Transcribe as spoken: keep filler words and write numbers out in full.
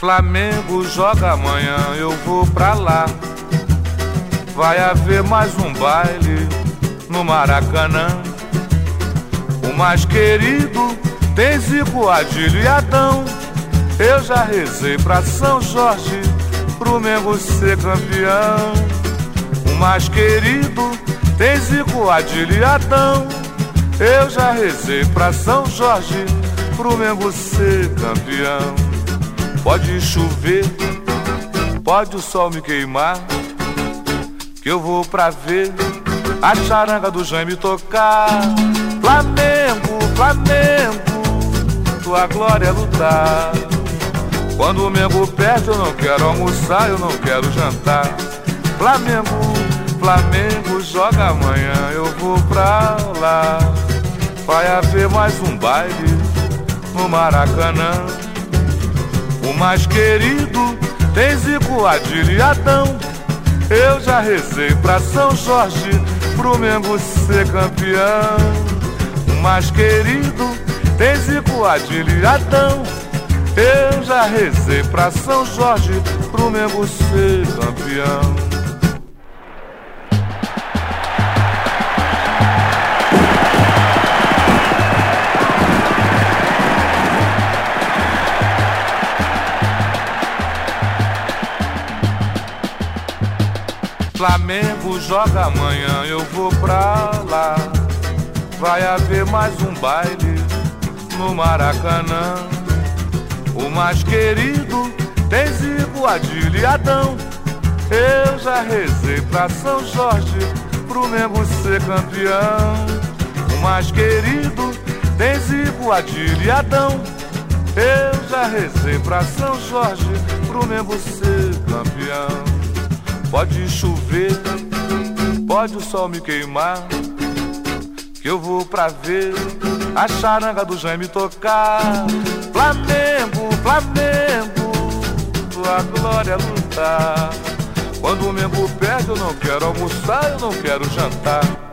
Flamengo joga amanhã, eu vou pra lá. Vai haver mais um baile no Maracanã. O mais querido tem Zico, Adílio e Adão. Eu já rezei pra São Jorge, pro Mengo ser campeão. O mais querido tem Zico, Adílio e Adão. Eu já rezei pra São Jorge, pro Mengo ser campeão. Pode chover, pode o sol me queimar, que eu vou pra ver a charanga do Jaime tocar. Flamengo, Flamengo, tua glória é lutar. Quando o Mengo perde eu não quero almoçar, eu não quero jantar. Flamengo, Flamengo joga amanhã, eu vou pra lá. Vai haver mais um baile no Maracanã. O mais querido tem Zico, Adílio e Adão. Eu já rezei pra São Jorge, pro Mengo ser campeão. O mais querido tem Zico, Adílio e Adão. Eu já rezei pra São Jorge, pro Mengo ser campeão. Flamengo joga amanhã, eu vou pra lá. Vai haver mais um baile no Maracanã. O mais querido tem Zico, Adílio e Adão. Eu já rezei pra São Jorge, pro Mengo ser campeão. O mais querido tem Zico, Adílio e Adão. Eu já rezei pra São Jorge, pro Mengo ser campeão. Pode chover, pode o sol me queimar, que eu vou pra ver a charanga do Jaime tocar. Flamengo, Flamengo, tua glória é lutar. Quando o Mengo perde eu não quero almoçar, eu não quero jantar.